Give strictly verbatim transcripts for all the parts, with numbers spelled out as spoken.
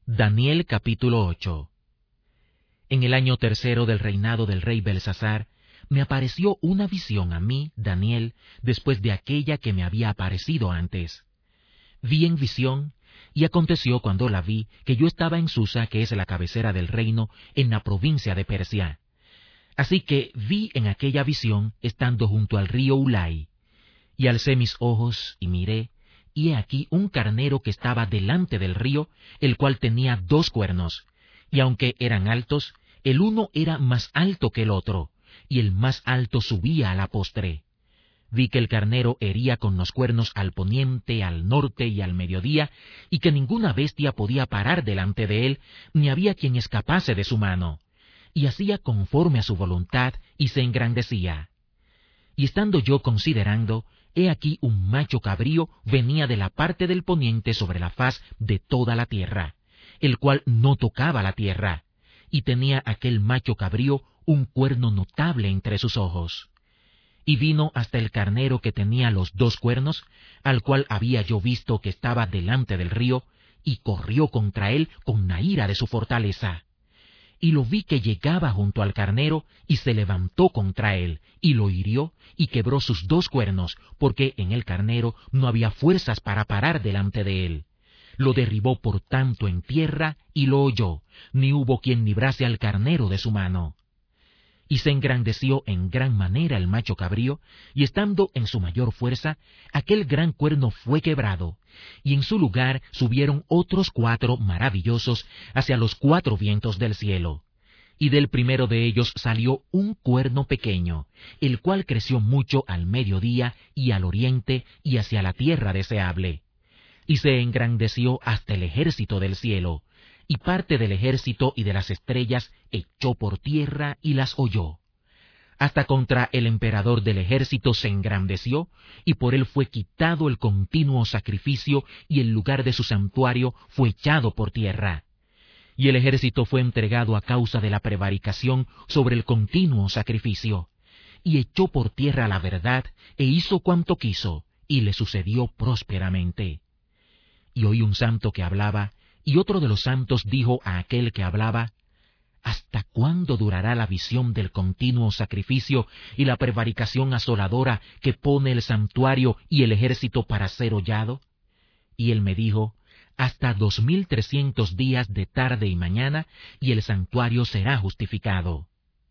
Daniel capítulo ocho. En el año tercero del reinado del rey Belsasar, me apareció una visión a mí, Daniel, después de aquella que me había aparecido antes. Vi en visión, y aconteció cuando la vi, que yo estaba en Susa, que es la cabecera del reino, en la provincia de Persia. Así que vi en aquella visión, estando junto al río Ulai. Y alcé mis ojos, y miré, y he aquí un carnero que estaba delante del río, el cual tenía dos cuernos, y aunque eran altos, el uno era más alto que el otro, y el más alto subía a la postre. Vi que el carnero hería con los cuernos al poniente, al norte y al mediodía, y que ninguna bestia podía parar delante de él, ni había quien escapase de su mano. Y hacía conforme a su voluntad, y se engrandecía. Y estando yo considerando, he aquí un macho cabrío venía de la parte del poniente sobre la faz de toda la tierra, el cual no tocaba la tierra, y tenía aquel macho cabrío un cuerno notable entre sus ojos. Y vino hasta el carnero que tenía los dos cuernos, al cual había yo visto que estaba delante del río, y corrió contra él con la ira de su fortaleza. Y lo vi que llegaba junto al carnero, y se levantó contra él, y lo hirió, y quebró sus dos cuernos, porque en el carnero no había fuerzas para parar delante de él. Lo derribó por tanto en tierra, y lo holló, ni hubo quien librase al carnero de su mano. Y se engrandeció en gran manera el macho cabrío, y estando en su mayor fuerza, aquel gran cuerno fue quebrado, y en su lugar subieron otros cuatro maravillosos hacia los cuatro vientos del cielo. Y del primero de ellos salió un cuerno pequeño, el cual creció mucho al mediodía y al oriente y hacia la tierra deseable. Y se engrandeció hasta el ejército del cielo, y parte del ejército y de las estrellas echó por tierra y las holló. Hasta contra el emperador del ejército se engrandeció, y por él fue quitado el continuo sacrificio, y el lugar de su santuario fue echado por tierra. Y el ejército fue entregado a causa de la prevaricación sobre el continuo sacrificio, y echó por tierra la verdad, e hizo cuanto quiso, y le sucedió prósperamente. Y oí un santo que hablaba, y otro de los santos dijo a aquel que hablaba: ¿Hasta cuándo durará la visión del continuo sacrificio y la prevaricación asoladora que pone el santuario y el ejército para ser hollado? Y él me dijo: hasta dos mil trescientos días de tarde y mañana, y el santuario será justificado.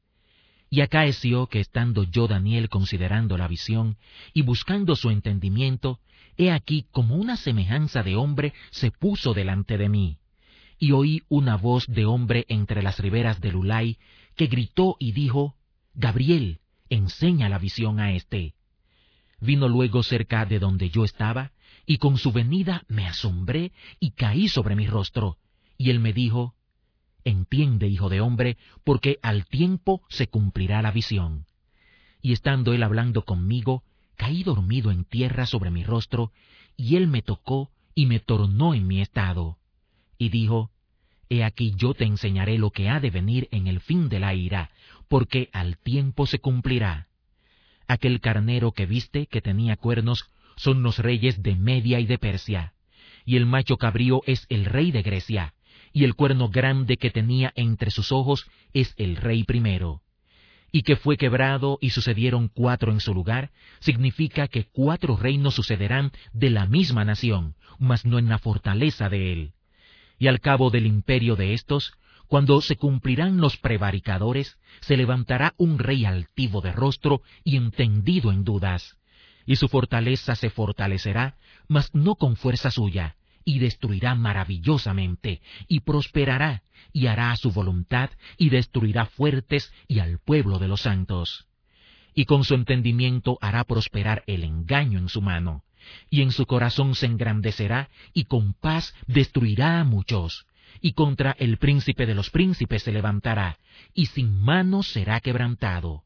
Y acaeció que estando yo, Daniel, considerando la visión y buscando su entendimiento, he aquí como una semejanza de hombre se puso delante de mí. Y oí una voz de hombre entre las riberas del Ulai, que gritó y dijo: Gabriel, enseña la visión a éste. Vino luego cerca de donde yo estaba, y con su venida me asombré y caí sobre mi rostro. Y él me dijo: Entiende, hijo de hombre, porque al tiempo se cumplirá la visión. Y estando él hablando conmigo, caí dormido en tierra sobre mi rostro, y él me tocó y me tornó en mi estado. Y dijo: He aquí yo te enseñaré lo que ha de venir en el fin de la ira, porque al tiempo se cumplirá. Aquel carnero que viste, que tenía cuernos, son los reyes de Media y de Persia, y el macho cabrío es el rey de Grecia, y el cuerno grande que tenía entre sus ojos es el rey primero. Y que fue quebrado y sucedieron cuatro en su lugar, significa que cuatro reinos sucederán de la misma nación, mas no en la fortaleza de él. Y al cabo del imperio de estos, cuando se cumplirán los prevaricadores, se levantará un rey altivo de rostro y entendido en dudas, y su fortaleza se fortalecerá, mas no con fuerza suya, y destruirá maravillosamente, y prosperará, y hará su voluntad, y destruirá fuertes y al pueblo de los santos. Y con su entendimiento hará prosperar el engaño en su mano, y en su corazón se engrandecerá, y con paz destruirá a muchos, y contra el príncipe de los príncipes se levantará, y sin mano será quebrantado.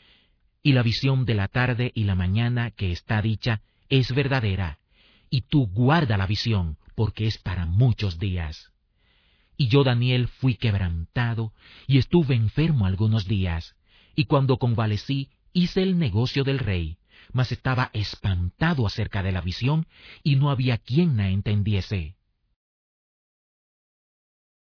Y la visión de la tarde y la mañana que está dicha es verdadera, y tú guarda la visión, porque es para muchos días. Y yo, Daniel, fui quebrantado, y estuve enfermo algunos días, y cuando convalecí, hice el negocio del rey, mas estaba espantado acerca de la visión, y no había quien la entendiese.